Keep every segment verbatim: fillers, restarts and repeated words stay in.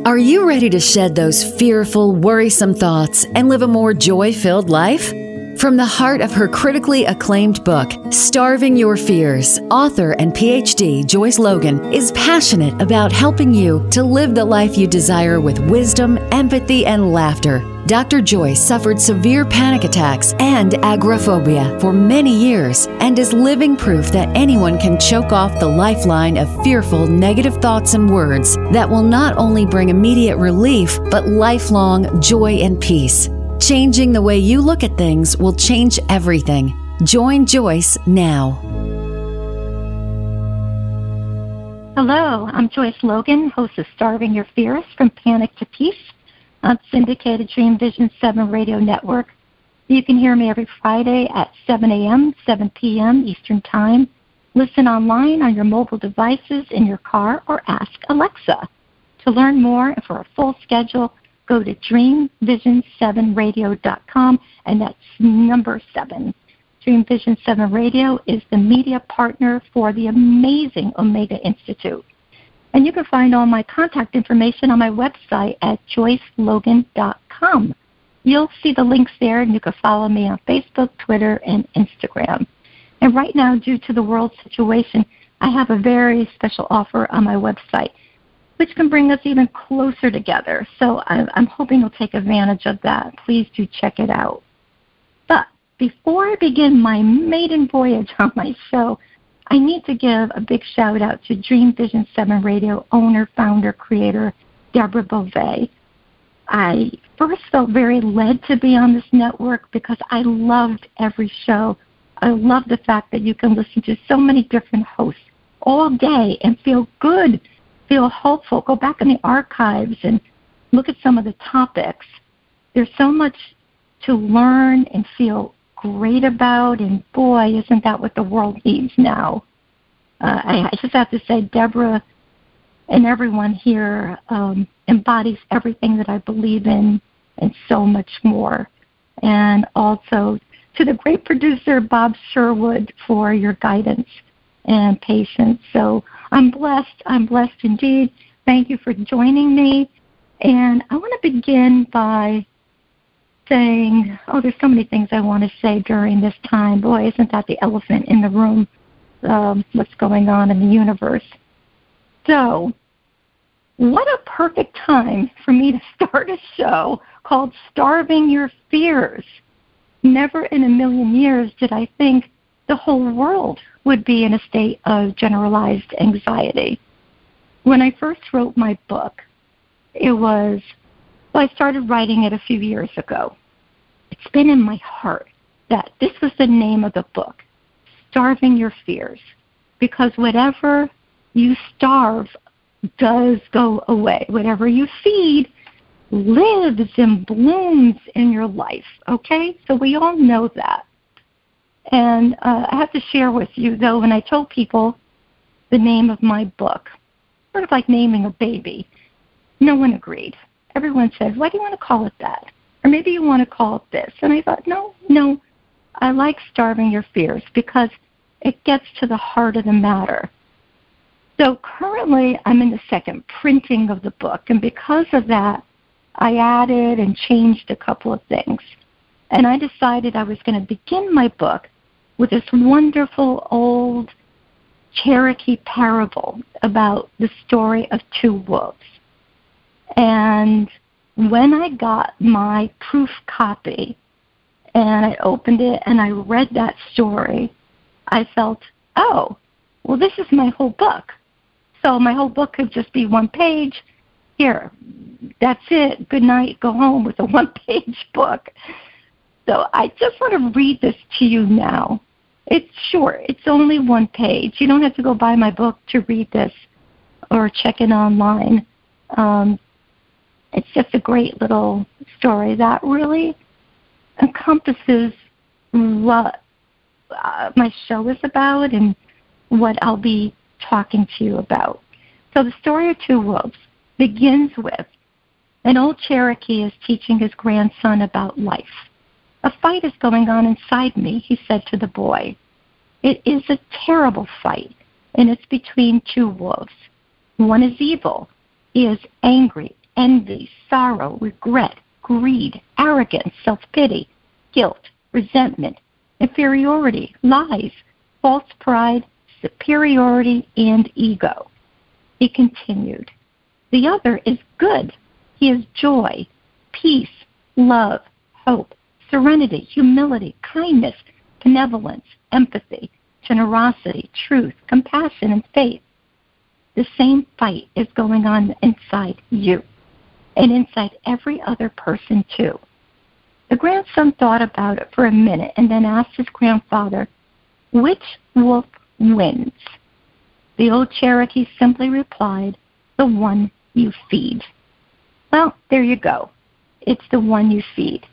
Are you ready to shed those fearful, worrisome thoughts and live a more joy-filled life? From the heart of her critically acclaimed book, Starving Your Fears, author and P H D Joyce Logan is passionate about helping you to live the life you desire with wisdom, empathy, and laughter. Doctor Joyce suffered severe panic attacks and agoraphobia for many years and is living proof that anyone can choke off the lifeline of fearful, negative thoughts and words that will not only bring immediate relief, but lifelong joy and peace. Changing the way you look at things will change everything. Join Joyce now. Hello, I'm Joyce Logan, host of Starving Your Fears from Panic to Peace on syndicated Dream Vision seven Radio Network. You can hear me every Friday at seven a.m., seven p.m. Eastern Time. Listen online on your mobile devices, in your car, or ask Alexa. To learn more and for a full schedule, go to dream vision seven radio dot com, and that's number seven. Dream Vision seven Radio is the media partner for the amazing Omega Institute. And you can find all my contact information on my website at joyce logan dot com. You'll see the links there, and you can follow me on Facebook, Twitter, and Instagram. And right now, due to the world situation, I have a very special offer on my website, which can bring us even closer together. So I'm hoping you'll take advantage of that. Please do check it out. But before I begin my maiden voyage on my show, I need to give a big shout out to Dream Vision seven Radio owner, founder, creator, Deborah Beauvais. I first felt very led to be on this network because I loved every show. I love the fact that you can listen to so many different hosts all day and feel good, feel hopeful. Go back in the archives and look at some of the topics. There's so much to learn and feel great about, and boy, isn't that what the world needs now. Uh, I, I just have to say, Deborah and everyone here um, embodies everything that I believe in and so much more. And also to the great producer, Bob Sherwood, for your guidance and patience. So I'm blessed. I'm blessed indeed. Thank you for joining me. And I want to begin by saying, oh, there's so many things I want to say during this time. Boy, isn't that the elephant in the room, um, what's going on in the universe. So what a perfect time for me to start a show called Starving Your Fears. Never in a million years did I think the whole world would be in a state of generalized anxiety. When I first wrote my book, it was, well, I started writing it a few years ago. It's been in my heart that this was the name of the book, Starving Your Fears, because whatever you starve does go away. Whatever you feed lives and blooms in your life, okay? So we all know that. And uh, I have to share with you, though, when I told people the name of my book, sort of like naming a baby, no one agreed. Everyone said, why do you want to call it that? Or maybe you want to call it this. And I thought, no, no, I like Starving Your Fears because it gets to the heart of the matter. So currently I'm in the second printing of the book, and because of that, I added and changed a couple of things. And I decided I was going to begin my book with this wonderful old Cherokee parable about the story of two wolves. And when I got my proof copy and I opened it and I read that story, I felt, oh, well, this is my whole book. So my whole book could just be one page. Here, that's it. Good night. Go home with a one-page book. So I just want to read this to you now. It's short. It's only one page. You don't have to go buy my book to read this or check it online. Um, it's just a great little story that really encompasses what uh, my show is about and what I'll be talking to you about. So the story of two wolves begins with an old Cherokee is teaching his grandson about life. A fight is going on inside me, he said to the boy. It is a terrible fight, and it's between two wolves. One is evil. He is angry envy, sorrow, regret, greed, arrogance, self-pity, guilt, resentment, inferiority, lies, false pride, superiority, and ego. He continued, the other is good. He is joy, peace, love, hope, serenity, humility, kindness, benevolence, empathy, generosity, truth, compassion, and faith. The same fight is going on inside you and inside every other person too. The grandson thought about it for a minute and then asked his grandfather, which wolf wins? The old Cherokee simply replied, the one you feed. Well, there you go. It's the one you feed.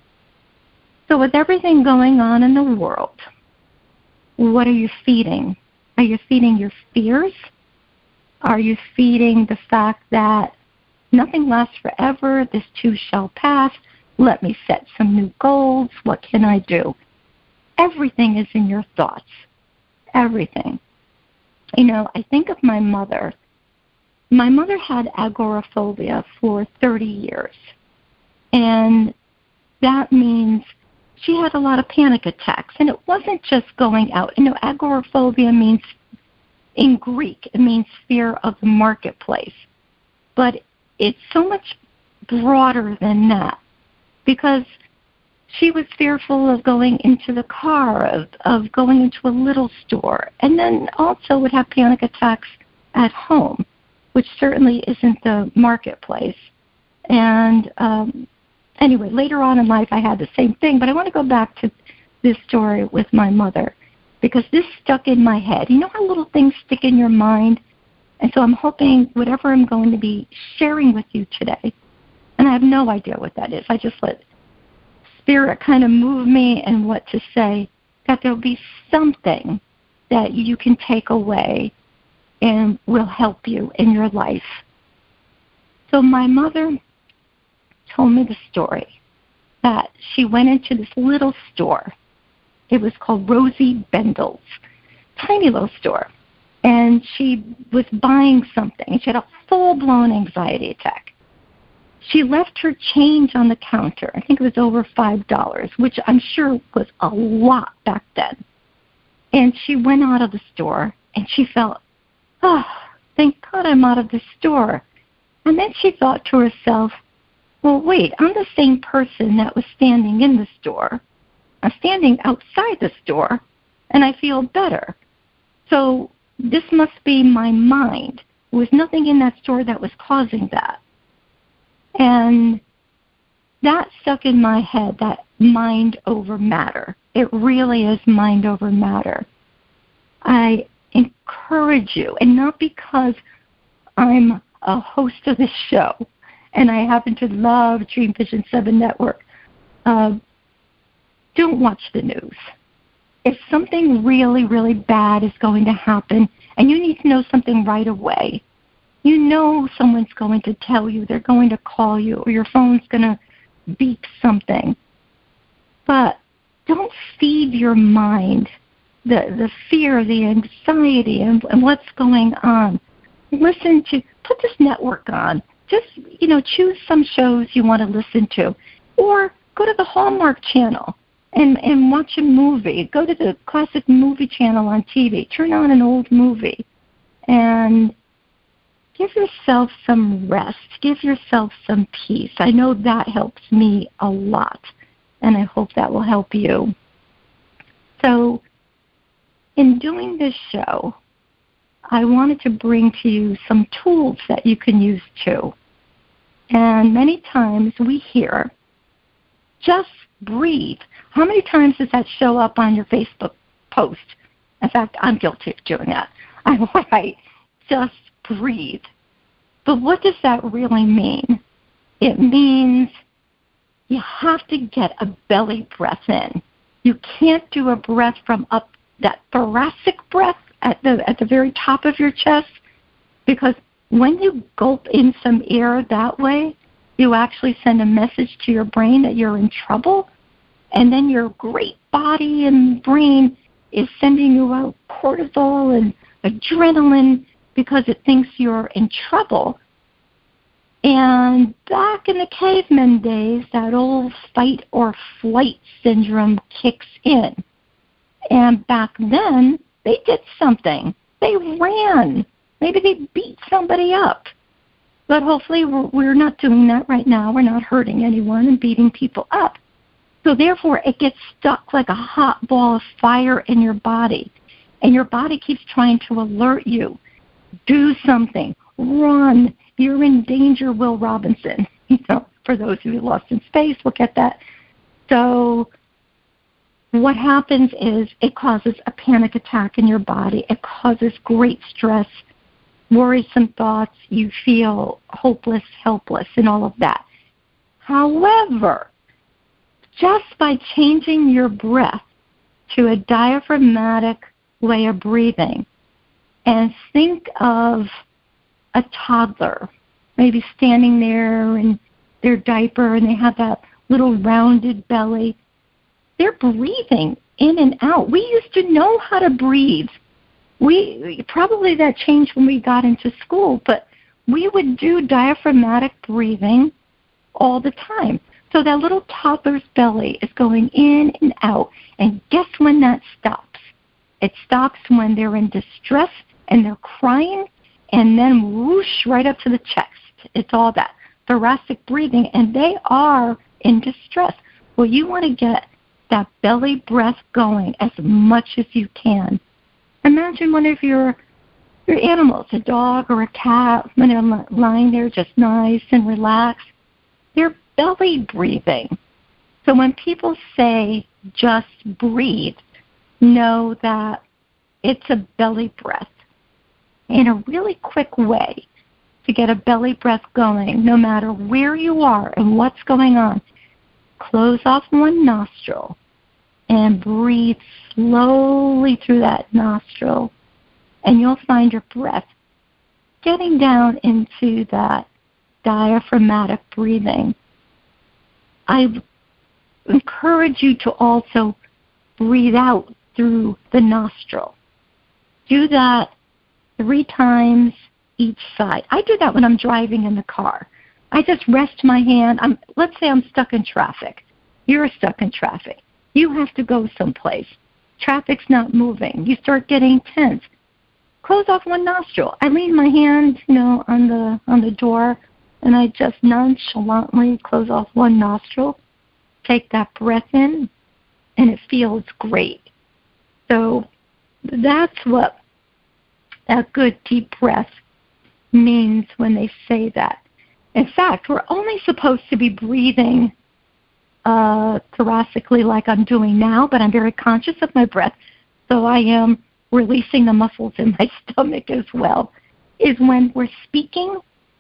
So with everything going on in the world, what are you feeding? Are you feeding your fears? Are you feeding the fact that nothing lasts forever, this too shall pass, let me set some new goals, what can I do? Everything is in your thoughts. Everything. You know, I think of my mother. My mother had agoraphobia for thirty years. And that means she had a lot of panic attacks. And it wasn't just going out. You know, agoraphobia means, in Greek, it means fear of the marketplace. But it's so much broader than that, because she was fearful of going into the car, of, of going into a little store, and then also would have panic attacks at home, which certainly isn't the marketplace. And um, anyway, later on in life I had the same thing, but I want to go back to this story with my mother, because this stuck in my head. You know how little things stick in your mind? And so I'm hoping whatever I'm going to be sharing with you today, and I have no idea what that is, I just let Spirit kind of move me and what to say, that there'll be something that you can take away and will help you in your life. So my mother told me the story that she went into this little store. It was called Rosie Bendel's, tiny little store. And she was buying something. She had a full-blown anxiety attack. She left her change on the counter. I think it was over five dollars, which I'm sure was a lot back then. And she went out of the store, and she felt, oh, thank God I'm out of the store. And then she thought to herself, well, wait, I'm the same person that was standing in the store. I'm standing outside the store, and I feel better. So this must be my mind. There was nothing in that store that was causing that. And that stuck in my head, that mind over matter. It really is mind over matter. I encourage you, and not because I'm a host of this show, and I happen to love Dream Vision seven Network, uh, don't watch the news. If something really, really bad is going to happen, and you need to know something right away, you know someone's going to tell you, they're going to call you, or your phone's going to beep something. But don't feed your mind the, the fear, the anxiety, and, and what's going on. Listen to, put this network on. Just, you know, choose some shows you want to listen to. Or go to the Hallmark Channel and, and watch a movie. Go to the classic movie channel on T V. Turn on an old movie. And give yourself some rest. Give yourself some peace. I know that helps me a lot, and I hope that will help you. So in doing this show, I wanted to bring to you some tools that you can use too. And many times we hear, just breathe. How many times does that show up on your Facebook post? In fact, I'm guilty of doing that. I write, just breathe. But what does that really mean? It means you have to get a belly breath in. You can't do a breath from up that thoracic breath at the at the very top of your chest, because when you gulp in some air that way, you actually send a message to your brain that you're in trouble, and then your great body and brain is sending you out cortisol and adrenaline because it thinks you're in trouble. And back in the caveman days, that old fight or flight syndrome kicks in. And back then, they did something. They ran. Maybe they beat somebody up. But hopefully we're not doing that right now. We're not hurting anyone and beating people up. So therefore, it gets stuck like a hot ball of fire in your body. And your body keeps trying to alert you. Do something. Run. You're in danger, Will Robinson. You know, for those of you lost in space, look at that. So what happens is it causes a panic attack in your body. It causes great stress, worrisome thoughts. You feel hopeless, helpless, and all of that. However, just by changing your breath to a diaphragmatic way of breathing, and think of a toddler, maybe standing there in their diaper and they have that little rounded belly. They're breathing in and out. We used to know how to breathe. We probably that changed when we got into school, but we would do diaphragmatic breathing all the time. So that little toddler's belly is going in and out. And guess when that stops? It stops when they're in distress and they're crying, and then whoosh, right up to the chest. It's all that thoracic breathing, and they are in distress. Well, you want to get that belly breath going as much as you can. Imagine one of your your animals, a dog or a cat, when they're lying there just nice and relaxed. They're belly breathing. So when people say just breathe, know that it's a belly breath. In a really quick way to get a belly breath going, no matter where you are and what's going on, close off one nostril and breathe slowly through that nostril, and you'll find your breath getting down into that diaphragmatic breathing. I encourage you to also breathe out through the nostril. Do that three times each side. I do that when I'm driving in the car. I just rest my hand. I'm, let's say I'm stuck in traffic. You're stuck in traffic. You have to go someplace. Traffic's not moving. You start getting tense. Close off one nostril. I lean my hand, you know, on the on the door, and I just nonchalantly close off one nostril. Take that breath in, and it feels great. So that's what that good deep breath means when they say that. In fact, we're only supposed to be breathing uh, thoracically like I'm doing now, but I'm very conscious of my breath, so I am releasing the muscles in my stomach as well, is when we're speaking.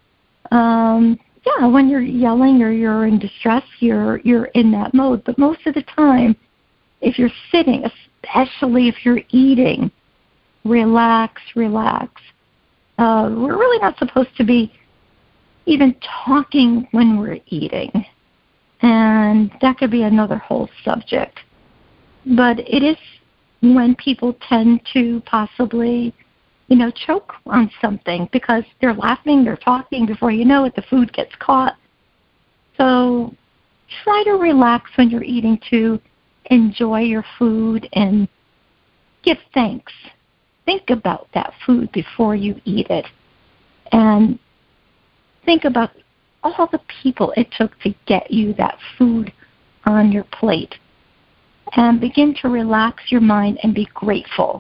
Um, yeah, when you're yelling or you're in distress, you're you're in that mode. But most of the time, if you're sitting, especially if you're eating, relax, relax. Uh, we're really not supposed to be even talking when we're eating. And that could be another whole subject. But it is when people tend to possibly, you know, choke on something because they're laughing, they're talking, before you know it, the food gets caught. So try to relax when you're eating to enjoy your food and give thanks. Think about that food before you eat it. And think about all the people it took to get you that food on your plate. And begin to relax your mind and be grateful.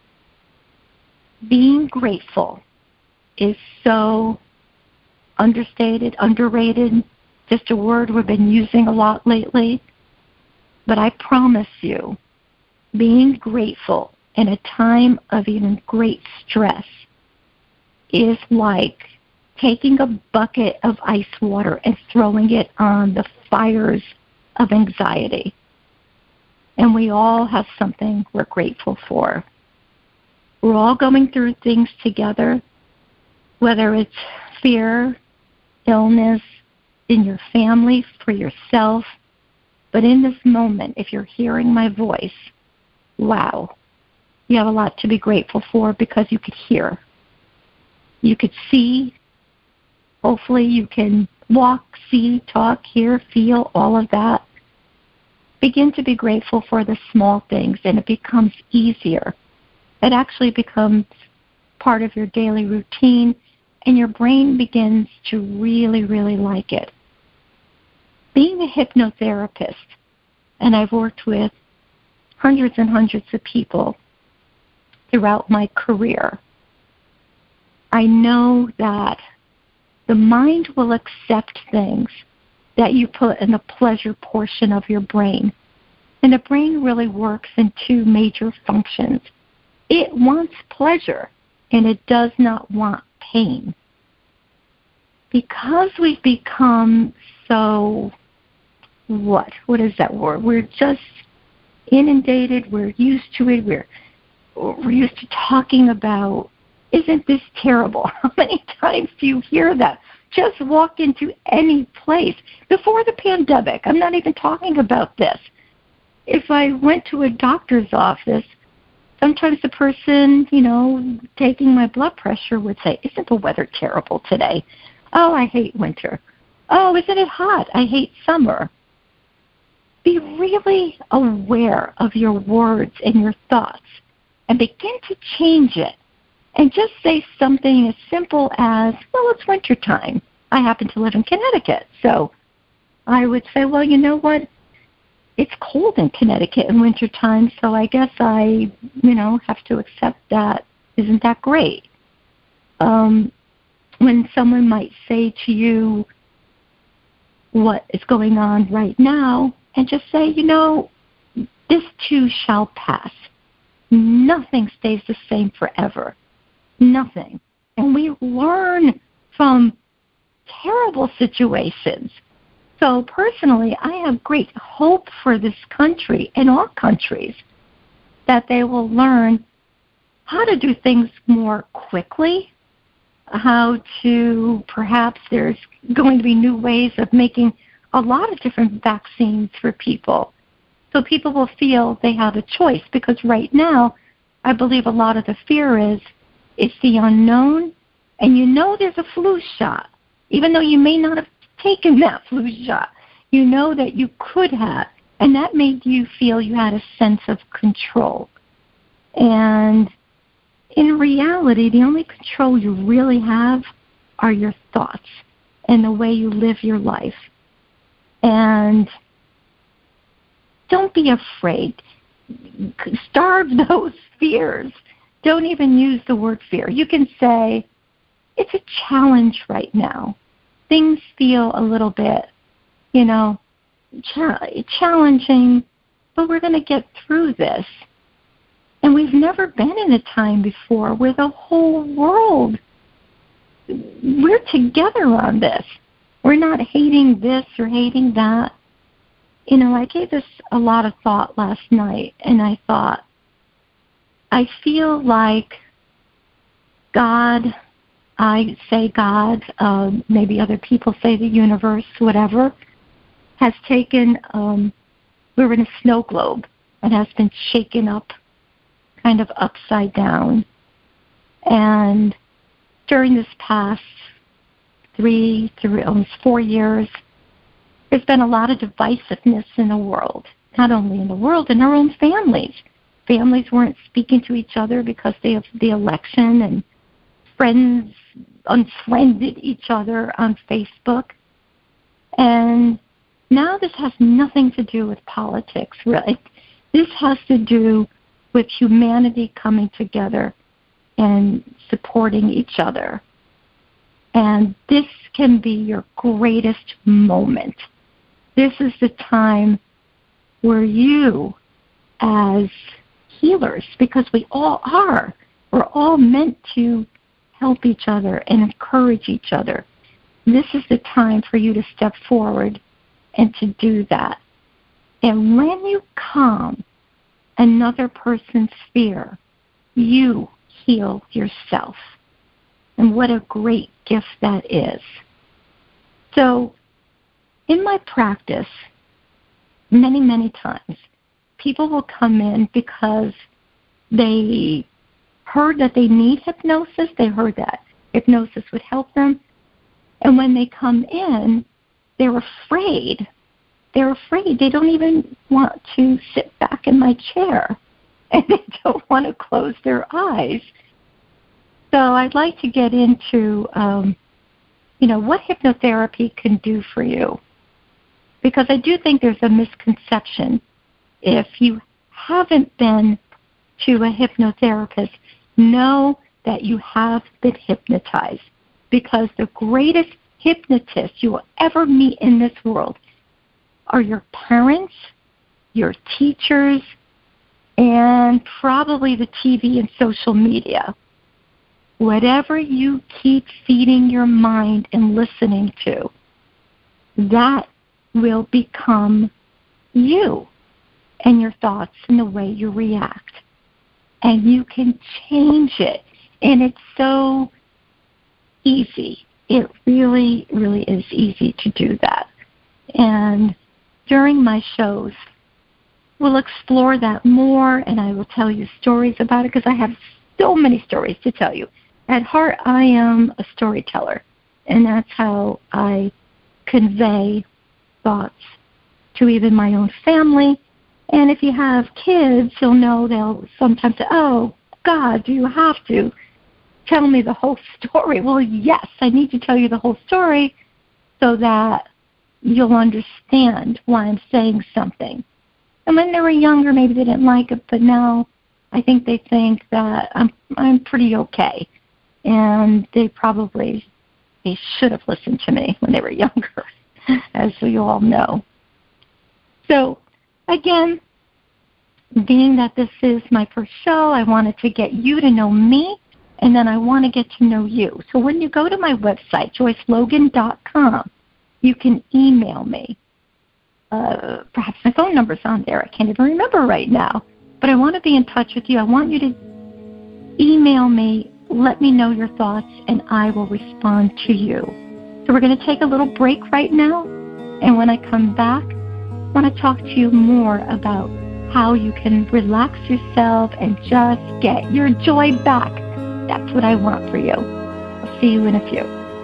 Being grateful is so understated, underrated, just a word we've been using a lot lately. But I promise you, being grateful in a time of even great stress is like taking a bucket of ice water and throwing it on the fires of anxiety. And we all have something we're grateful for. We're all going through things together, whether it's fear, illness, in your family, for yourself. But in this moment, if you're hearing my voice, wow, you have a lot to be grateful for because you could hear. You could see. Hopefully you can walk, see, talk, hear, feel, all of that. Begin to be grateful for the small things, and it becomes easier. It actually becomes part of your daily routine, and your brain begins to really, really like it. Being a hypnotherapist, and I've worked with hundreds and hundreds of people throughout my career, I know that the mind will accept things that you put in the pleasure portion of your brain. And the brain really works in two major functions. It wants pleasure, and it does not want pain. Because we've become so, what? What is that word? We're just inundated. We're used to it. We're, we're used to talking about, isn't this terrible? How many times do you hear that? Just walk into any place. Before the pandemic, I'm not even talking about this. If I went to a doctor's office, sometimes the person, you know, taking my blood pressure would say, isn't the weather terrible today? Oh, I hate winter. Oh, isn't it hot? I hate summer. Be really aware of your words and your thoughts and begin to change it. And just say something as simple as, well, it's wintertime. I happen to live in Connecticut. So I would say, well, you know what? It's cold in Connecticut in wintertime, so I guess I, you know, have to accept that. Isn't that great? Um, when someone might say to you what is going on right now, and just say, you know, this too shall pass. Nothing stays the same forever. Nothing. And we learn from terrible situations. So personally, I have great hope for this country and all countries that they will learn how to do things more quickly, how to, perhaps there's going to be new ways of making a lot of different vaccines for people. So people will feel they have a choice, because right now, I believe a lot of the fear is, it's the unknown, and you know there's a flu shot, even though you may not have taken that flu shot. You know that you could have, and that made you feel you had a sense of control. And in reality, the only control you really have are your thoughts and the way you live your life. And don't be afraid. Starve those fears. Don't even use the word fear. You can say, it's a challenge right now. Things feel a little bit, you know, cha- challenging, but we're going to get through this. And we've never been in a time before where the whole world, we're together on this. We're not hating this or hating that. You know, I gave this a lot of thought last night, and I thought, I feel like God, I say God, um, maybe other people say the universe, whatever, has taken, um, we're in a snow globe and has been shaken up, kind of upside down. And during this past three, three, almost four years, there's been a lot of divisiveness in the world, not only in the world, in our own families. Families weren't speaking to each other because they have the election, and friends unfriended each other on Facebook. And now this has nothing to do with politics, really. This has to do with humanity coming together and supporting each other. And this can be your greatest moment. This is the time where you, as healers, because we all are, we're all meant to help each other and encourage each other. This is the time for you to step forward and to do that. And when you calm another person's fear, you heal yourself. And what a great gift that is. So, in my practice, many, many times, people will come in because they heard that they need hypnosis. They heard that hypnosis would help them. And when they come in, they're afraid. They're afraid. They don't even want to sit back in my chair, and they don't want to close their eyes. So I'd like to get into, um, you know, what hypnotherapy can do for you. Because I do think there's a misconception. If you haven't been to a hypnotherapist, know that you have been hypnotized. Because the greatest hypnotists you will ever meet in this world are your parents, your teachers, and probably the T V and social media. Whatever you keep feeding your mind and listening to, that will become you and your thoughts and the way you react. And you can change it. And it's so easy. It really, really is easy to do that. And during my shows, we'll explore that more, and I will tell you stories about it because I have so many stories to tell you. At heart, I am a storyteller, and that's how I convey thoughts to even my own family. And if you have kids, you'll know they'll sometimes say, oh, God, do you have to tell me the whole story? Well, yes, I need to tell you the whole story so that you'll understand why I'm saying something. And when they were younger, maybe they didn't like it, but now I think they think that I'm I'm pretty okay. And they probably they should have listened to me when they were younger, as you all know. So, again, being that this is my first show, I wanted to get you to know me, and then I want to get to know you. So when you go to my website, joyce logan dot com, you can email me. Uh, perhaps my phone number's on there. I can't even remember right now. But I want to be in touch with you. I want you to email me, let me know your thoughts, and I will respond to you. So we're going to take a little break right now. And when I come back, I want to talk to you more about how you can relax yourself and just get your joy back. That's what I want for you. I'll see you in a few.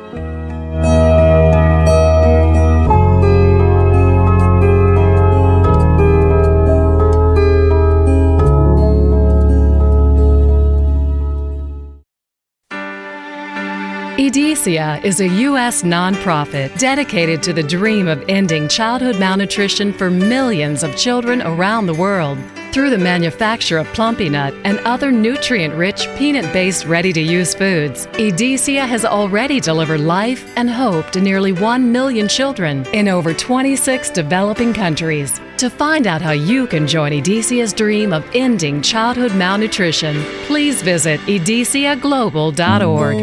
Edesia is a U S nonprofit dedicated to the dream of ending childhood malnutrition for millions of children around the world. Through the manufacture of Plumpy Nut and other nutrient-rich, peanut-based, ready-to-use foods, Edesia has already delivered life and hope to nearly one million children in over twenty-six developing countries. To find out how you can join Edesia's dream of ending childhood malnutrition, please visit edesia global dot org.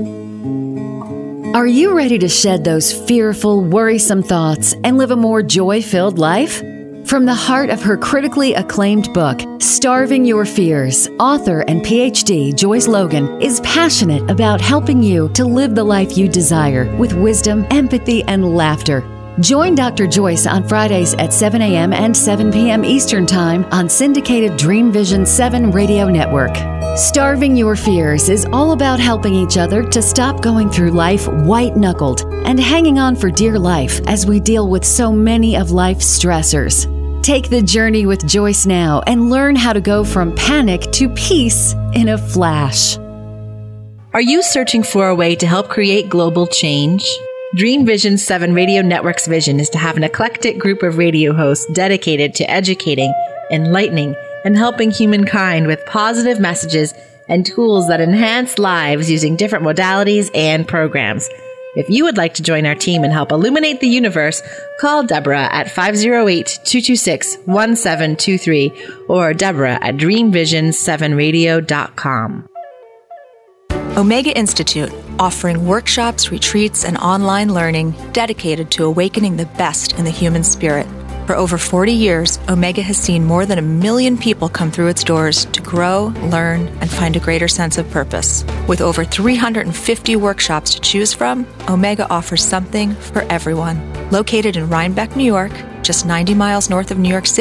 Are you ready to shed those fearful, worrisome thoughts and live a more joy-filled life? From the heart of her critically acclaimed book, Starving Your Fears, author and P H D Joyce Logan is passionate about helping you to live the life you desire with wisdom, empathy, and laughter. Join Doctor Joyce on Fridays at seven a.m. and seven p.m. Eastern Time on syndicated Dream Vision seven Radio Network. Starving Your Fears is all about helping each other to stop going through life white-knuckled and hanging on for dear life as we deal with so many of life's stressors. Take the journey with Joyce now and learn how to go from panic to peace in a flash. Are you searching for a way to help create global change? Dream Vision seven Radio Network's vision is to have an eclectic group of radio hosts dedicated to educating, enlightening, and helping humankind with positive messages and tools that enhance lives using different modalities and programs. If you would like to join our team and help illuminate the universe, call Deborah at five oh eight, two two six, one seven two three or Deborah at dream vision seven radio dot com. Omega Institute, offering workshops, retreats, and online learning dedicated to awakening the best in the human spirit. For over forty years, Omega has seen more than a million people come through its doors to grow, learn, and find a greater sense of purpose. With over three hundred fifty workshops to choose from, Omega offers something for everyone. Located in Rhinebeck, New York, just ninety miles north of New York City,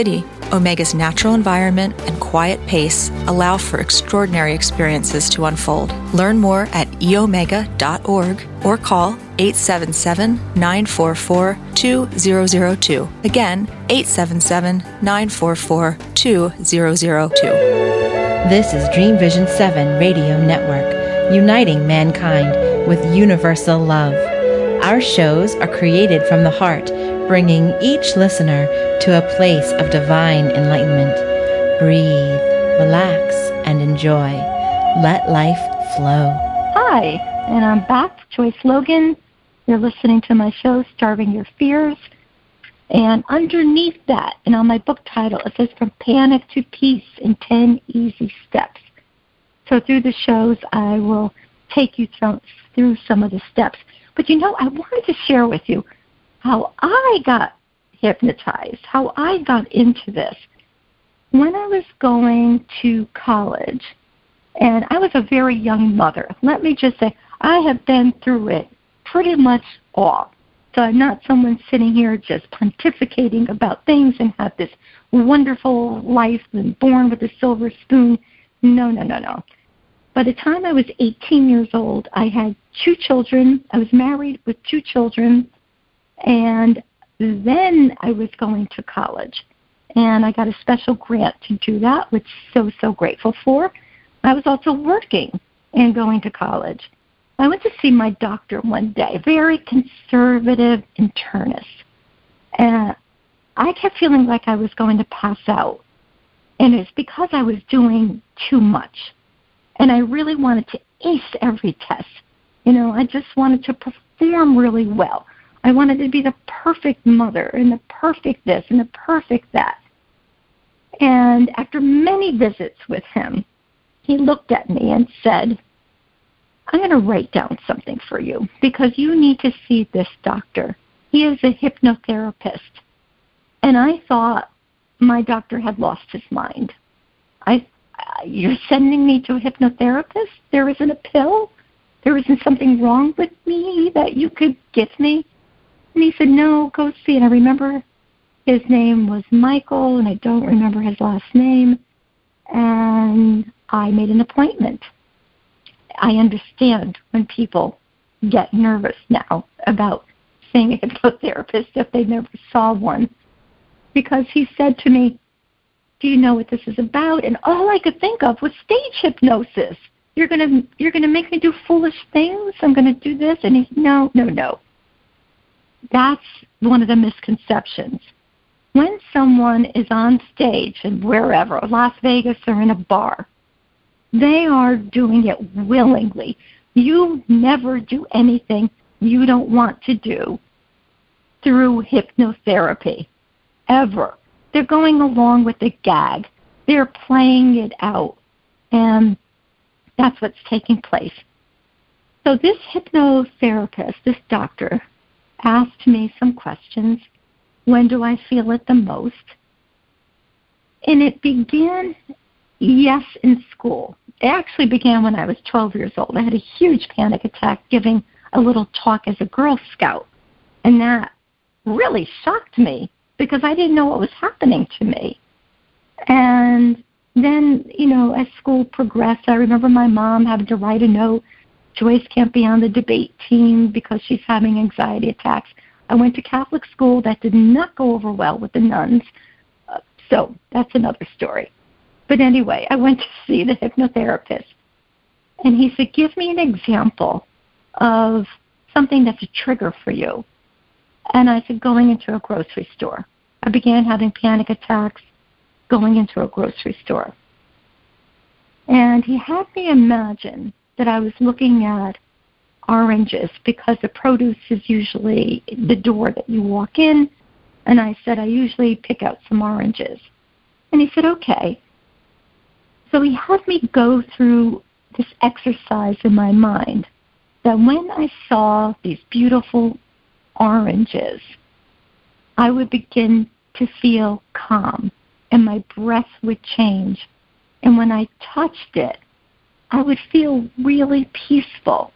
Omega's natural environment and quiet pace allow for extraordinary experiences to unfold. Learn more at e omega dot org or call eight seven seven, nine four four, two zero zero two. Again, eight seven seven, nine four four, two zero zero two. This is Dream Vision seven Radio Network, uniting mankind with universal love. Our shows are created from the heart, bringing each listener to a place of divine enlightenment. Breathe, relax, and enjoy. Let life flow. Hi, and I'm back, Joyce Logan. You're listening to my show, Starving Your Fears. And underneath that, and on my book title, it says From Panic to Peace in ten Easy Steps. So through the shows, I will take you through, through some of the steps. But you know, I wanted to share with you how I got hypnotized, how I got into this. When I was going to college, and I was a very young mother, let me just say, I have been through it pretty much all. So I'm not someone sitting here just pontificating about things and have this wonderful life and born with a silver spoon. No, no, no, no. By the time I was eighteen years old, I had two children. I was married with two children, and then I was going to college. And I got a special grant to do that, which I'm so, so grateful for. I was also working and going to college. I went to see my doctor one day, very conservative internist. And I kept feeling like I was going to pass out. And it's because I was doing too much. And I really wanted to ace every test. You know, I just wanted to perform really well. I wanted to be the perfect mother and the perfect this and the perfect that. And after many visits with him, he looked at me and said, I'm going to write down something for you because you need to see this doctor. He is a hypnotherapist. And I thought my doctor had lost his mind. I, you're sending me to a hypnotherapist? There isn't a pill? There isn't something wrong with me that you could give me? And he said, no, go see. And I remember his name was Michael, and I don't remember his last name. And I made an appointment. I understand when people get nervous now about seeing a hypnotherapist if they never saw one. Because he said to me, do you know what this is about? And all I could think of was stage hypnosis. You're going to you're gonna make me do foolish things? I'm going to do this? And he said, no, no, no. That's one of the misconceptions. When someone is on stage and wherever, Las Vegas or in a bar, they are doing it willingly. You never do anything you don't want to do through hypnotherapy, ever. They're going along with the gag. They're playing it out, and that's what's taking place. So this hypnotherapist, this doctor, asked me some questions. When do I feel it the most? And it began, yes, in school. It actually began when I was twelve years old. I had a huge panic attack giving a little talk as a Girl Scout. And that really shocked me because I didn't know what was happening to me. And then, you know, as school progressed, I remember my mom having to write a note, Joyce can't be on the debate team because she's having anxiety attacks. I went to Catholic school. That did not go over well with the nuns. Uh, so that's another story. But anyway, I went to see the hypnotherapist. And he said, give me an example of something that's a trigger for you. And I said, going into a grocery store. I began having panic attacks going into a grocery store. And he had me imagine that I was looking at oranges because the produce is usually the door that you walk in. And I said, I usually pick out some oranges. And he said, okay. So he had me go through this exercise in my mind that when I saw these beautiful oranges, I would begin to feel calm and my breath would change. And when I touched it, I would feel really peaceful.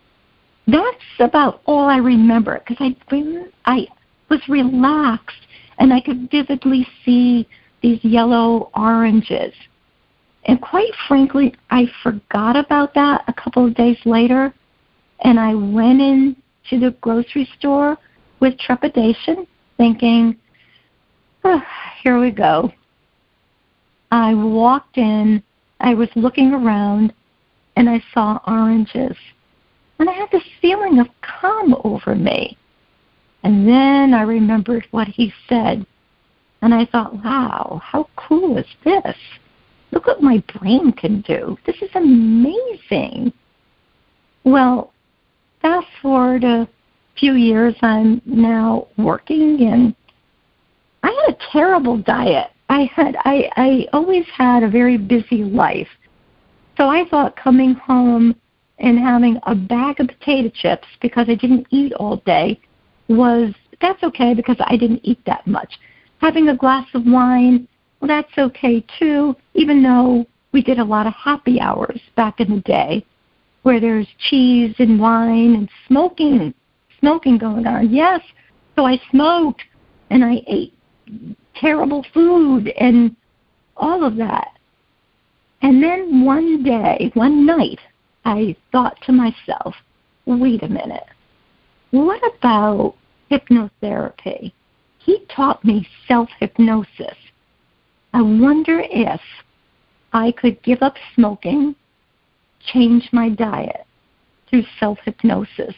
That's about all I remember because I, I was relaxed and I could vividly see these yellow oranges. And quite frankly, I forgot about that a couple of days later, and I went in to the grocery store with trepidation, thinking, oh, here we go. I walked in, I was looking around, and I saw oranges. And I had this feeling of calm over me. And then I remembered what he said, and I thought, wow, how cool is this? Look what my brain can do. This is amazing. Well, fast forward a few years, I'm now working, and I had a terrible diet. I had I, I always had a very busy life. So I thought coming home and having a bag of potato chips because I didn't eat all day was, that's okay because I didn't eat that much. Having a glass of wine, well, that's okay too, even though we did a lot of happy hours back in the day where there's cheese and wine and smoking, smoking going on. Yes, so I smoked and I ate terrible food and all of that. And then one day, one night, I thought to myself, wait a minute, what about hypnotherapy? He taught me self-hypnosis. I wonder if I could give up smoking, change my diet through self-hypnosis.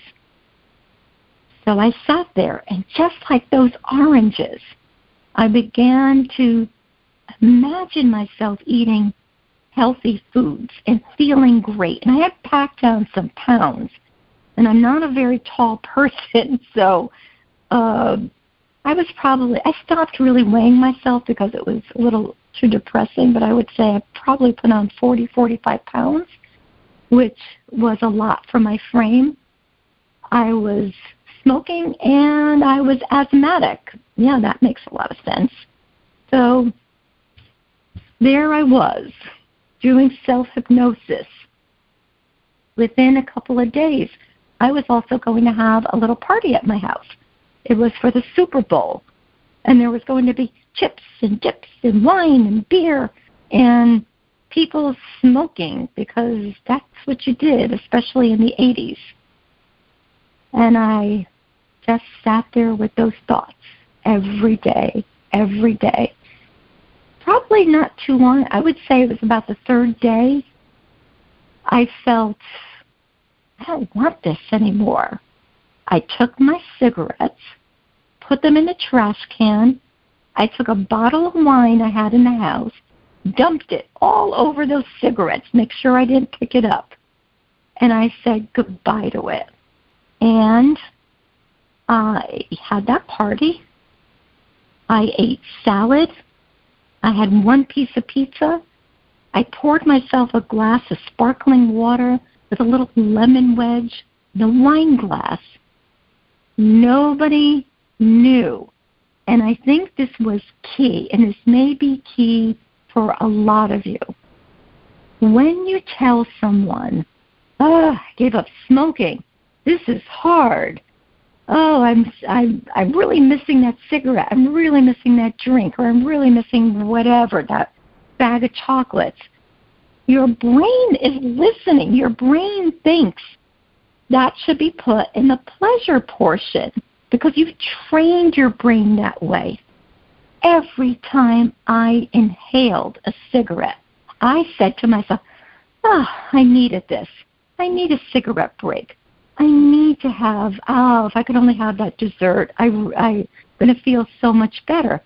So I sat there, and just like those oranges, I began to imagine myself eating healthy foods and feeling great. And I had packed down some pounds, and I'm not a very tall person, so uh, I was probably, I stopped really weighing myself because it was a little too depressing, but I would say I probably put on forty, forty-five pounds, which was a lot for my frame. I was smoking, and I was asthmatic. Yeah, that makes a lot of sense. So there I was, doing self-hypnosis. Within a couple of days, I was also going to have a little party at my house. It was for the Super Bowl, and there was going to be chips and dips and wine and beer and people smoking because that's what you did, especially in the eighties. And I just sat there with those thoughts every day, every day. Probably not too long. I would say it was about the third day. I felt, I don't want this anymore. I took my cigarettes, put them in the trash can. I took a bottle of wine I had in the house, dumped it all over those cigarettes, make sure I didn't pick it up. And I said goodbye to it. And I had that party. I ate salad. I had one piece of pizza. I poured myself a glass of sparkling water with a little lemon wedge in a wine glass. Nobody knew. And I think this was key, and this may be key for a lot of you. When you tell someone, oh, I gave up smoking, this is hard. Oh, I'm I'm I'm really missing that cigarette. I'm really missing that drink, or I'm really missing whatever, that bag of chocolates. Your brain is listening. Your brain thinks that should be put in the pleasure portion because you've trained your brain that way. Every time I inhaled a cigarette, I said to myself, oh, I needed this. I need a cigarette break. I need to have, oh, if I could only have that dessert, I, I'm going to feel so much better.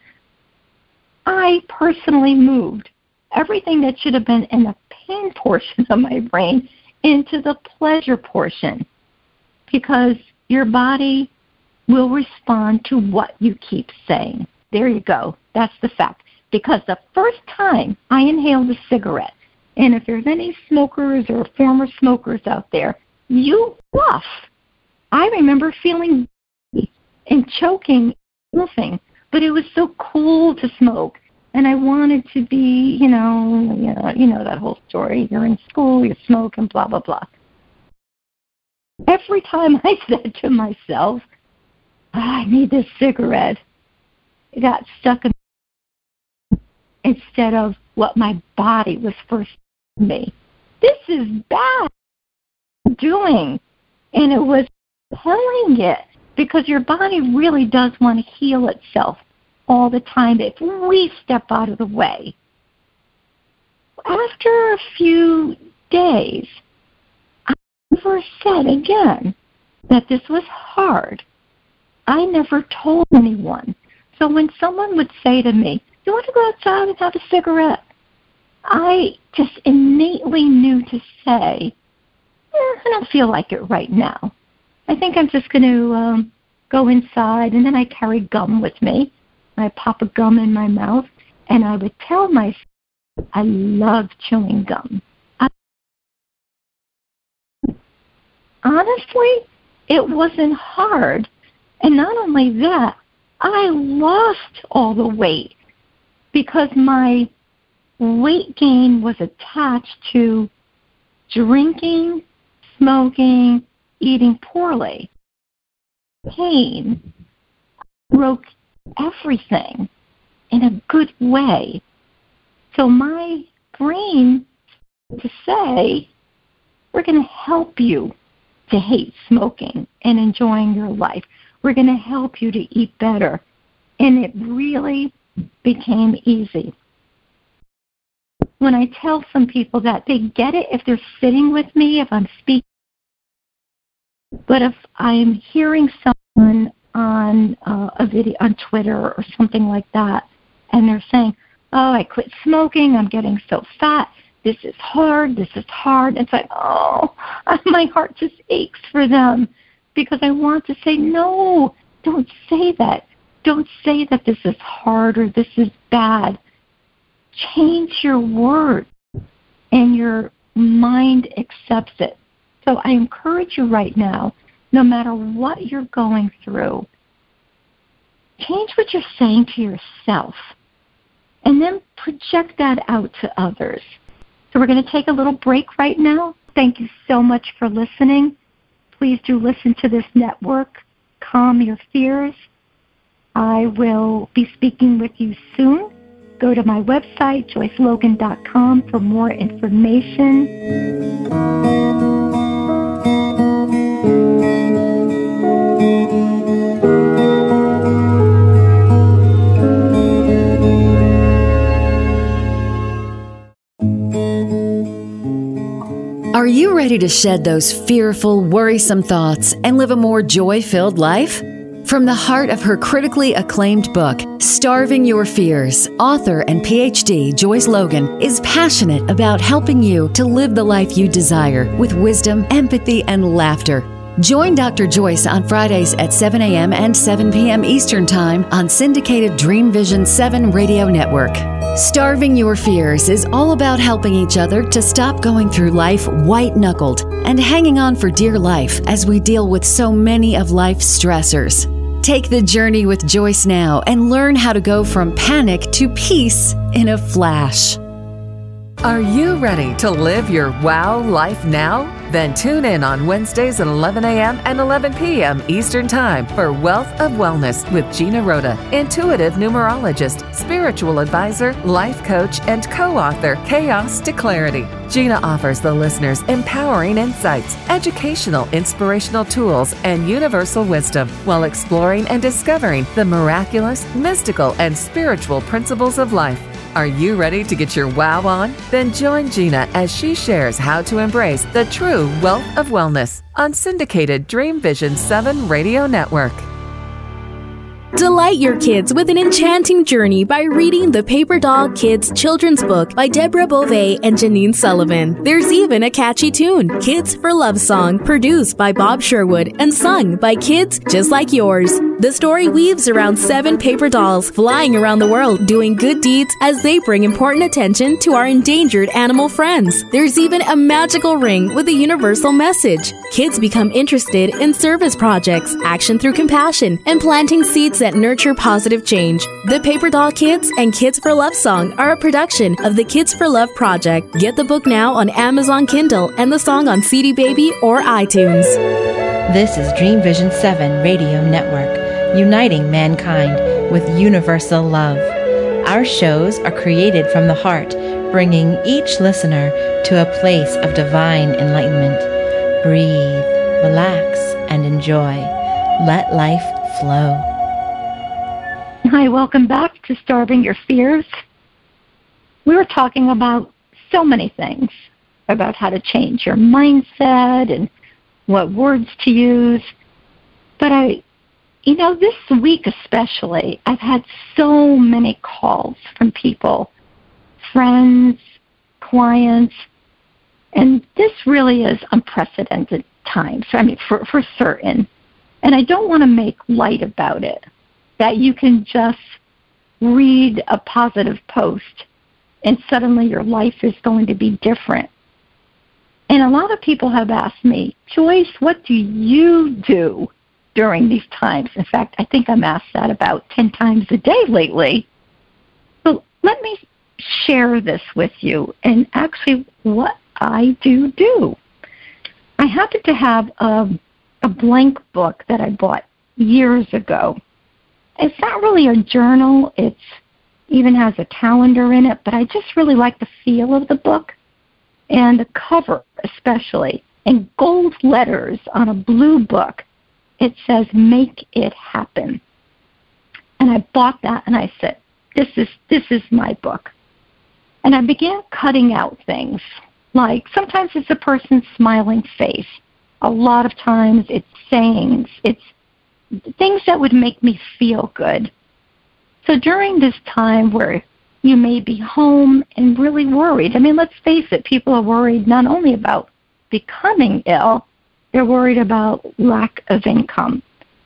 I personally moved everything that should have been in the pain portion of my brain into the pleasure portion because your body will respond to what you keep saying. There you go. That's the fact. Because the first time I inhaled a cigarette, and if there's any smokers or former smokers out there, you bluff. I remember feeling and choking, bluffing, but it was so cool to smoke, and I wanted to be, you know, you know, you know that whole story. You're in school, you smoke, and blah blah blah. Every time I said to myself, oh, "I need this cigarette," got stuck in instead of what my body was first telling me. This is bad doing. And it was telling it because your body really does want to heal itself all the time if we step out of the way. After a few days, I never said again that this was hard. I never told anyone. So when someone would say to me, "You want to go outside and have a cigarette?" I just innately knew to say, eh, I don't feel like it right now. I think I'm just going to um, go inside, and then I carry gum with me. I pop a gum in my mouth, and I would tell myself, I love chewing gum. I, honestly, it wasn't hard. And not only that, I lost all the weight because my weight gain was attached to drinking, smoking, eating poorly. Pain broke everything in a good way. So my brain to say, we're going to help you to hate smoking and enjoying your life. We're going to help you to eat better. And it really became easy. When I tell some people that, they get it if they're sitting with me, if I'm speaking. But if I'm hearing someone on uh, a video on Twitter or something like that, and they're saying, "Oh, I quit smoking, I'm getting so fat, this is hard, this is hard," it's like, oh, my heart just aches for them because I want to say, no, don't say that. Don't say that this is hard or this is bad. Change your words and your mind accepts it. So I encourage you right now, no matter what you're going through, change what you're saying to yourself and then project that out to others. So we're going to take a little break right now. Thank you so much for listening. Please do listen to this network, Calm Your Fears. I will be speaking with you soon. Go to my website, Joyce Logan dot com, for more information. Are you ready to shed those fearful, worrisome thoughts and live a more joy-filled life? From the heart of her critically acclaimed book, Starving Your Fears, author and P H D Joyce Logan is passionate about helping you to live the life you desire with wisdom, empathy, and laughter. Join Doctor Joyce on Fridays at seven a.m. and seven p.m. Eastern Time on syndicated Dream Vision seven Radio Network. Starving Your Fears is all about helping each other to stop going through life white-knuckled and hanging on for dear life as we deal with so many of life's stressors. Take the journey with Joyce now and learn how to go from panic to peace in a flash. Are you ready to live your wow life now? Then tune in on Wednesdays at eleven a.m. and eleven p.m. Eastern Time for Wealth of Wellness with Gina Rhoda, intuitive numerologist, spiritual advisor, life coach, and co-author, Chaos to Clarity. Gina offers the listeners empowering insights, educational, inspirational tools, and universal wisdom while exploring and discovering the miraculous, mystical, and spiritual principles of life. Are you ready to get your wow on? Then join Gina as she shares how to embrace the true wealth of wellness on syndicated Dream Vision seven Radio Network. Delight your kids with an enchanting journey by reading the Paper Doll Kids children's book by Deborah Beauvais and Janine Sullivan. There's even a catchy tune, Kids for Love Song, produced by Bob Sherwood and sung by kids just like yours. The story weaves around seven paper dolls flying around the world doing good deeds as they bring important attention to our endangered animal friends. There's even a magical ring with a universal message. Kids become interested in service projects, action through compassion, and planting seeds that nurture positive change. The Paper Doll Kids and Kids for Love Song are a production of the Kids for Love Project. Get the book now on Amazon Kindle and the song on C D Baby or iTunes. This is Dream Vision seven Radio Network, uniting mankind. with universal love. Our shows are created from the heart, bringing each listener to a place of divine enlightenment. Breathe, relax, and enjoy. Let life flow. Hi, welcome back to Starving Your Fears. We were talking about so many things, about how to change your mindset and what words to use. But I, you know, this week especially, I've had so many calls from people, friends, clients, and this really is unprecedented times, I mean, for, for certain. And I don't want to make light about it, that you can just read a positive post and suddenly your life is going to be different. And a lot of people have asked me, Joyce, what do you do during these times? In fact, I think I'm asked that about ten times a day lately. So let me share this with you and actually what I do do. I happen to have a, a blank book that I bought years ago. It's not really a journal. It's even has a calendar in it, but I just really like the feel of the book and the cover especially. In gold letters on a blue book, it says, "Make it happen." And I bought that and I said, this is this is my book. And I began cutting out things, like sometimes it's a person's smiling face. A lot of times it's sayings, it's things that would make me feel good. So during this time where you may be home and really worried, I mean, let's face it, people are worried not only about becoming ill, they're worried about lack of income.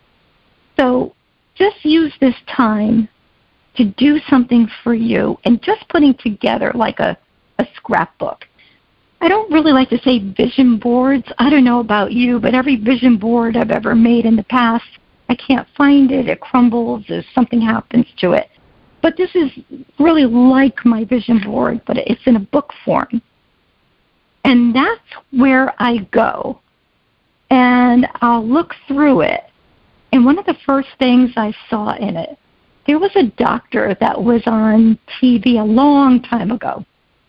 So just use this time to do something for you and just putting together like a, a scrapbook. I don't really like to say vision boards. I don't know about you, but every vision board I've ever made in the past, I can't find it. It crumbles if something happens to it. But this is really like my vision board, but it's in a book form. And that's where I go. And I'll look through it. And one of the first things I saw in it, there was a doctor that was on T V a long time ago.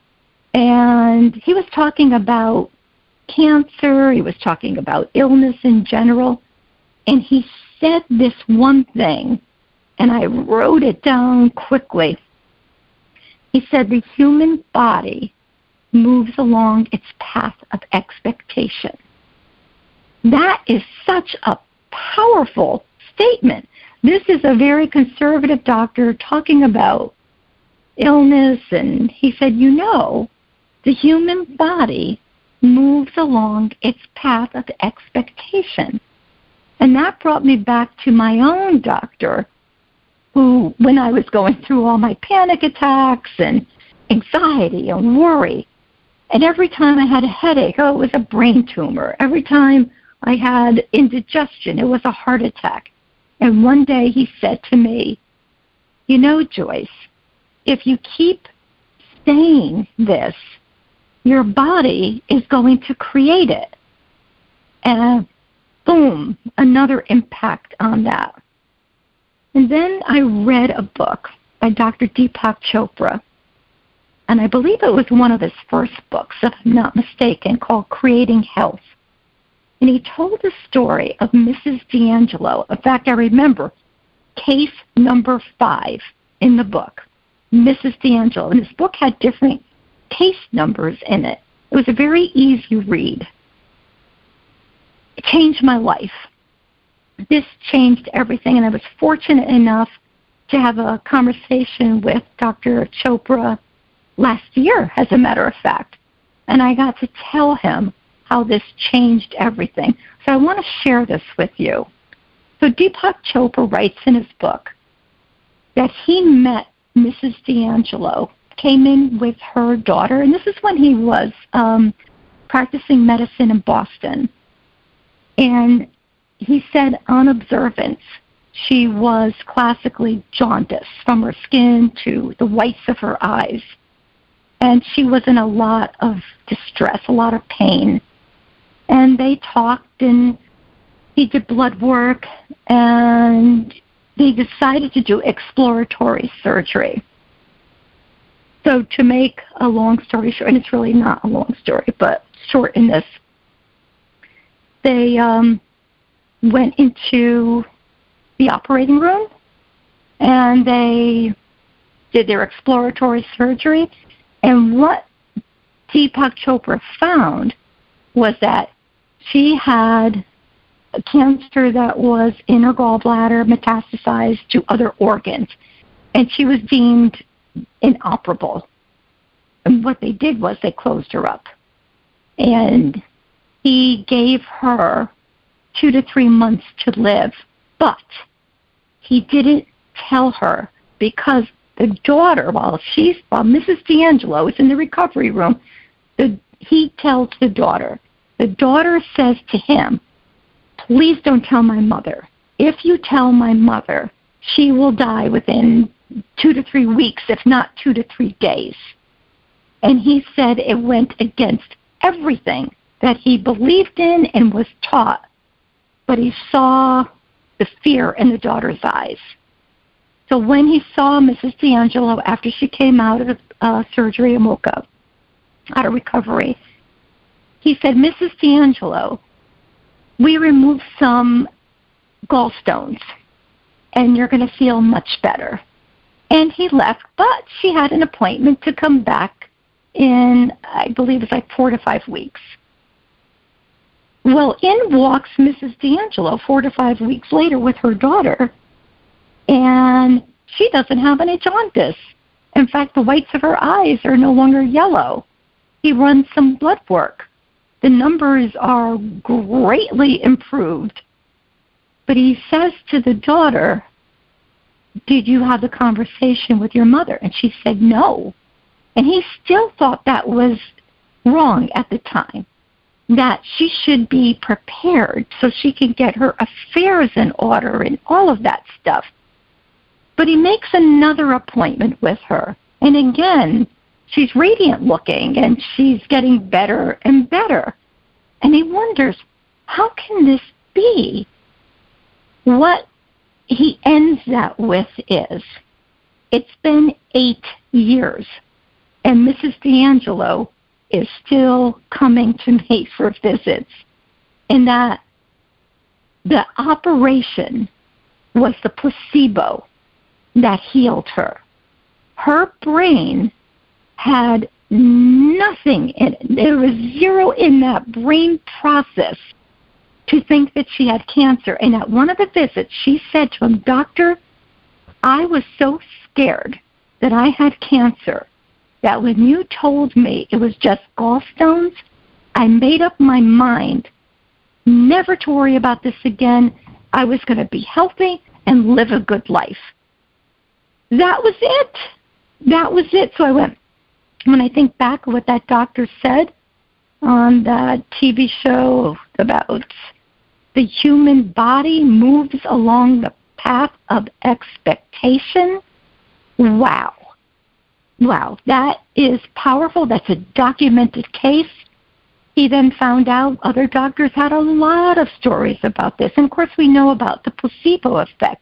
And he was talking about cancer. He was talking about illness in general. And he said this one thing, and I wrote it down quickly. He said the human body moves along its path of expectation. That is such a powerful statement. This is a very conservative doctor talking about illness, and he said, you know, the human body moves along its path of expectation. And that brought me back to my own doctor, who, when I was going through all my panic attacks and anxiety and worry, and every time I had a headache, oh, it was a brain tumor. Every time I had indigestion, it was a heart attack. And one day he said to me, you know, Joyce, if you keep saying this, your body is going to create it. And boom, another impact on that. And then I read a book by Doctor Deepak Chopra, and I believe it was one of his first books, if I'm not mistaken, called Creating Health. And he told the story of Missus D'Angelo. In fact, I remember case number five in the book, Missus D'Angelo. And this book had different case numbers in it. It was a very easy read. It changed my life. This changed everything, and I was fortunate enough to have a conversation with Doctor Chopra last year, as a matter of fact. And I got to tell him how this changed everything. So I want to share this with you. So Deepak Chopra writes in his book that he met Missus D'Angelo, came in with her daughter, and this is when he was um, practicing medicine in Boston. And he said on observance, she was classically jaundiced from her skin to the whites of her eyes. And she was in a lot of distress, a lot of pain. And they talked, and he did blood work, and they decided to do exploratory surgery. So to make a long story short, and it's really not a long story, but short in this, they um, went into the operating room and they did their exploratory surgery. And what Deepak Chopra found was that she had a cancer that was in her gallbladder, metastasized to other organs, and she was deemed inoperable. And what they did was they closed her up. And he gave her two to three months to live, but he didn't tell her because the daughter, while she's, while Missus D'Angelo is in the recovery room, the, he tells the daughter. The daughter says to him, "Please don't tell my mother. If you tell my mother, she will die within two to three weeks, if not two to three days." And he said it went against everything that he believed in and was taught, but he saw the fear in the daughter's eyes. So when he saw Missus D'Angelo after she came out of uh, surgery and woke up, out of recovery, he said, "Missus D'Angelo, we removed some gallstones, and you're going to feel much better." And he left, but she had an appointment to come back in, I believe it's like four to five weeks. Well, in walks Missus D'Angelo four to five weeks later with her daughter, and she doesn't have any jaundice. In fact, the whites of her eyes are no longer yellow. He runs some blood work. The numbers are greatly improved. But he says to the daughter, "Did you have the conversation with your mother?" And she said no. And he still thought that was wrong at the time, that she should be prepared so she can get her affairs in order and all of that stuff. But he makes another appointment with her. And again, she's radiant looking and she's getting better and better. And he wonders, how can this be? What he ends that with is, it's been eight years, and Missus D'Angelo is still coming to me for visits, and that the operation was the placebo that healed her. Her brain had nothing in it. There was zero in that brain process to think that she had cancer. And at one of the visits, she said to him, "Doctor, I was so scared that I had cancer that when you told me it was just gallstones, I made up my mind never to worry about this again. I was going to be healthy and live a good life." That was it. That was it. So I went, when I think back of what that doctor said on that T V show about the human body moves along the path of expectation, wow. Wow, that is powerful. That's a documented case. He then found out other doctors had a lot of stories about this. And, of course, we know about the placebo effect.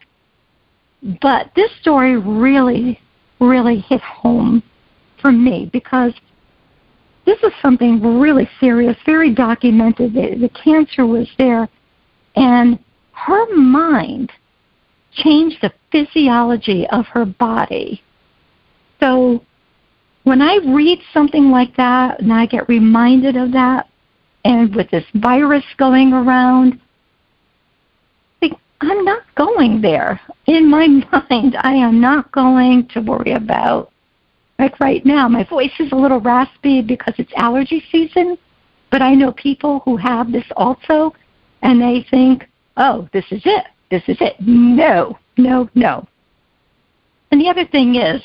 But this story really, really hit home for me because this is something really serious, very documented. The, the cancer was there, and her mind changed the physiology of her body. So when I read something like that and I get reminded of that, and with this virus going around, I think, I'm not going there. In my mind, I am not going to worry about, like right now, my voice is a little raspy because it's allergy season, but I know people who have this also, and they think, oh, this is it. This is it. No, no, no. And the other thing is,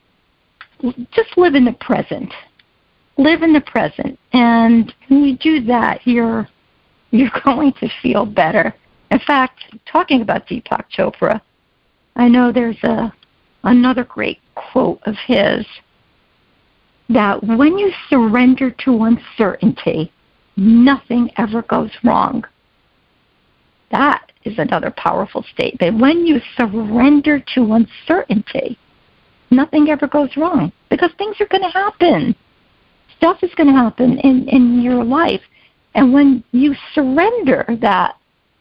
just live in the present. Live in the present. And when you do that, you're you're going to feel better. In fact, talking about Deepak Chopra, I know there's a another great quote of his that when you surrender to uncertainty, nothing ever goes wrong. That is another powerful statement. When you surrender to uncertainty, nothing ever goes wrong because things are going to happen. Stuff is going to happen in, in your life. And when you surrender that,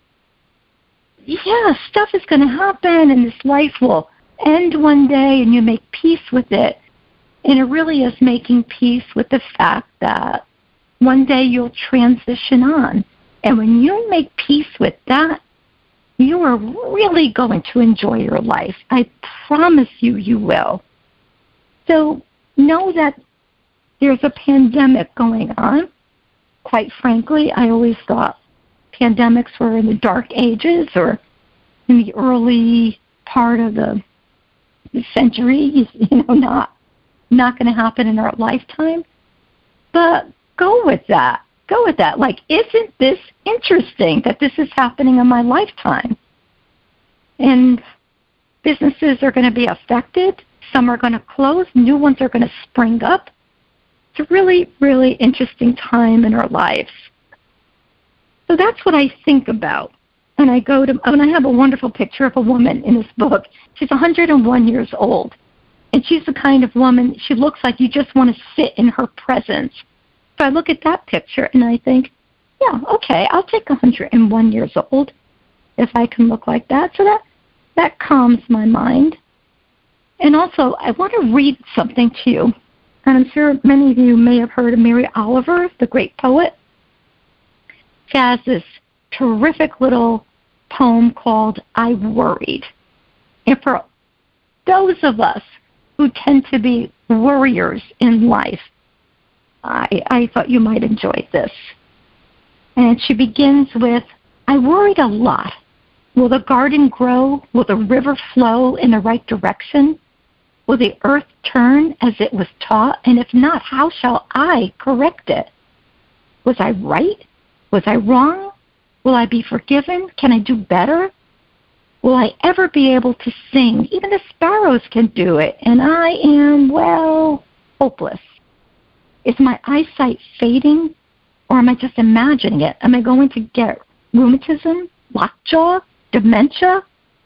yeah, stuff is going to happen and this life will end one day and you make peace with it. And it really is making peace with the fact that one day you'll transition on. And when you make peace with that, you are really going to enjoy your life. I promise you, you will. So know that there's a pandemic going on. Quite frankly, I always thought pandemics were in the dark ages or in the early part of the, the century, you know, not not going to happen in our lifetime. But go with that. Go with that. Like, isn't this interesting that this is happening in my lifetime? And businesses are going to be affected. Some are going to close. New ones are going to spring up. It's a really, really interesting time in our lives. So that's what I think about. And I go to, and I have a wonderful picture of a woman in this book. She's one hundred one years old. And she's the kind of woman, she looks like you just want to sit in her presence. So I look at that picture and I think, yeah, okay, I'll take one hundred one years old if I can look like that. So that, that calms my mind. And also, I want to read something to you. And I'm sure many of you may have heard of Mary Oliver, the great poet. She has this terrific little poem called I Worried. And for those of us who tend to be worriers in life, I, I thought you might enjoy this. And she begins with, I worried a lot. Will the garden grow? Will the river flow in the right direction? Will the earth turn as it was taught? And if not, how shall I correct it? Was I right? Was I wrong? Will I be forgiven? Can I do better? Will I ever be able to sing? Even the sparrows can do it, and I am, well, hopeless. Is my eyesight fading, or am I just imagining it? Am I going to get rheumatism, lockjaw, dementia?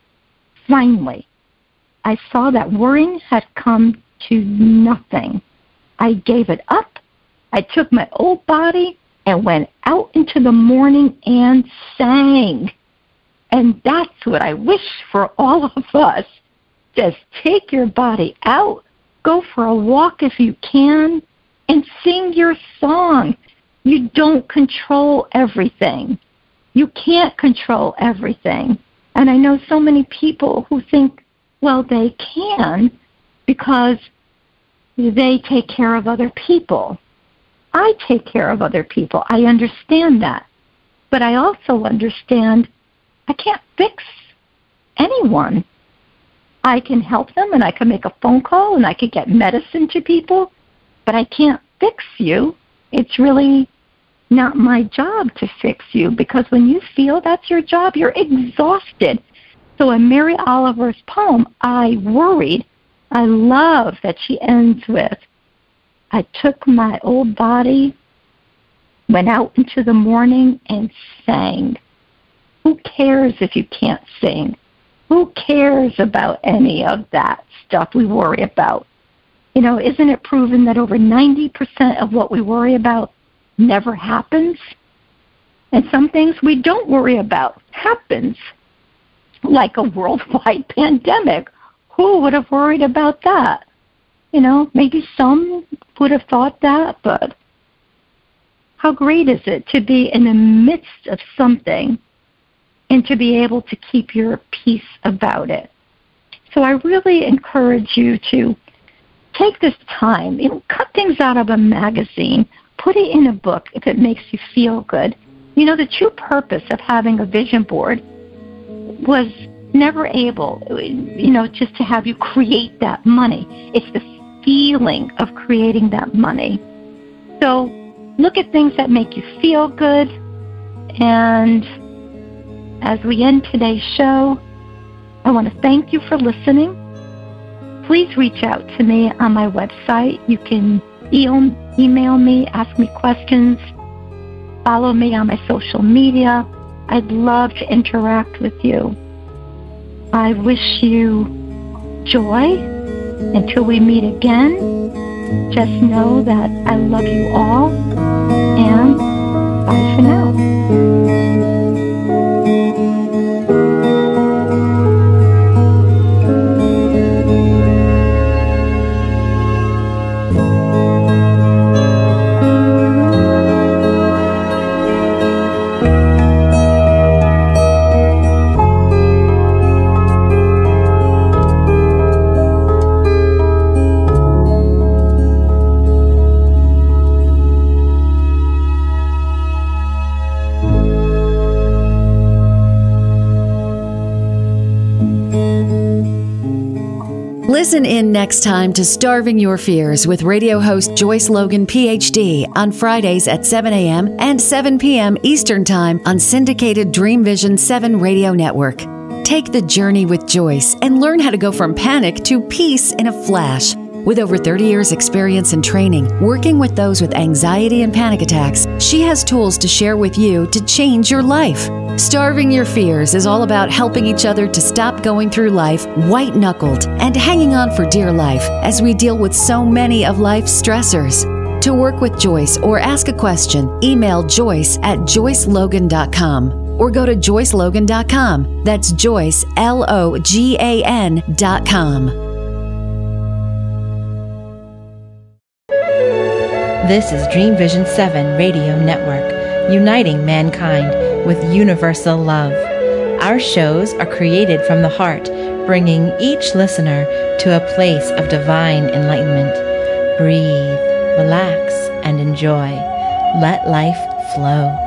Finally, I saw that worrying had come to nothing. I gave it up. I took my old body and went out into the morning and sang. And that's what I wish for all of us. Just take your body out, go for a walk if you can, and sing your song. You don't control everything. You can't control everything. And I know so many people who think, well, they can because they take care of other people. I take care of other people. I understand that. But I also understand I can't fix anyone. I can help them and I can make a phone call and I can get medicine to people, but I can't fix you. It's really not my job to fix you because when you feel that's your job, you're exhausted. So in Mary Oliver's poem, I Worried, I love that she ends with, I took my old body, went out into the morning and sang. Who cares if you can't sing? Who cares about any of that stuff we worry about? You know, isn't it proven that over ninety percent of what we worry about never happens? And some things we don't worry about happens, like a worldwide pandemic. Who would have worried about that? You know, maybe some would have thought that, but how great is it to be in the midst of something and to be able to keep your peace about it? So I really encourage you to take this time, you know, cut things out of a magazine, put it in a book if it makes you feel good. You know, the true purpose of having a vision board was never able, you know, just to have you create that money. It's the feeling of creating that money. So look at things that make you feel good. And as we end today's show, I want to thank you for listening. Please reach out to me on my website. You can email me, ask me questions, follow me on my social media. I'd love to interact with you. I wish you joy until we meet again. Just know that I love you all, and bye for now. Listen in next time to Starving Your Fears with radio host Joyce Logan, P H D, on Fridays at seven a.m. and seven p.m. Eastern Time on syndicated Dream Vision seven Radio Network. Take the journey with Joyce and learn how to go from panic to peace in a flash. With over thirty years experience and training working with those with anxiety and panic attacks, she has tools to share with you to change your life. Starving Your Fears is all about helping each other to stop going through life white-knuckled and hanging on for dear life as we deal with so many of life's stressors. To work with Joyce or ask a question, email Joyce at joyce logan dot com or go to joyce logan dot com. That's Joyce, L O G A N dot com. This is Dream Vision seven Radio Network, uniting mankind with universal love. Our shows are created from the heart, bringing each listener to a place of divine enlightenment. Breathe, relax, and enjoy. Let life flow.